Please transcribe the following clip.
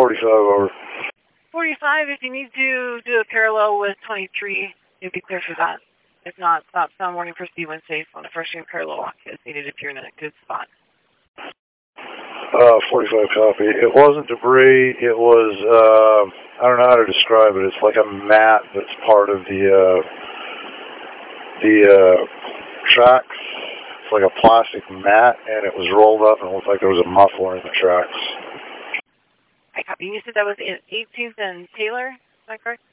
45 over. 45, if you need to do a parallel with 23, you'll be clear for that. If not, stop sound warning, proceed when safe on the first unit parallel walk is needed if you're in a good spot. 45 copy. It wasn't debris. It was, I don't know how to describe it. It's like a mat that's part of the tracks. It's like a plastic mat, and it was rolled up, and it looked like there was a muffler in the tracks. I copy. You said that was in 18th and Taylor, is that correct?